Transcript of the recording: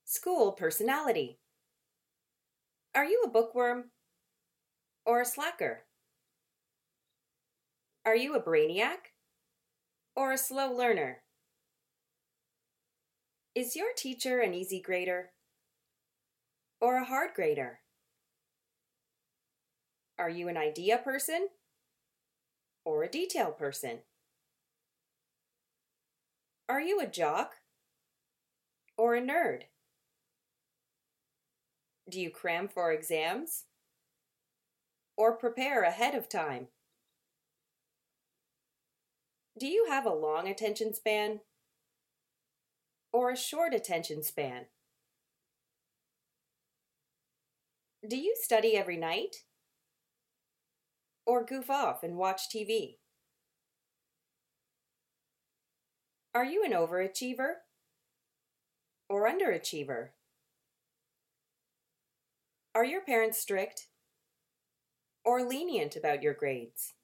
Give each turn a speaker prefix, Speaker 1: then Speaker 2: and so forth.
Speaker 1: School personality. Are you a bookworm or a slacker? Are you a brainiac or a slow learner? Is your teacher an easy grader or a hard grader? Are you an idea person or a detail person? Are you a jock or a nerd? Do you cram for exams or prepare ahead of time? Do you have a long attention span or a short attention span? Do you study every night or goof off and watch TV? Are you an overachiever or underachiever? Are your parents strict or lenient about your grades?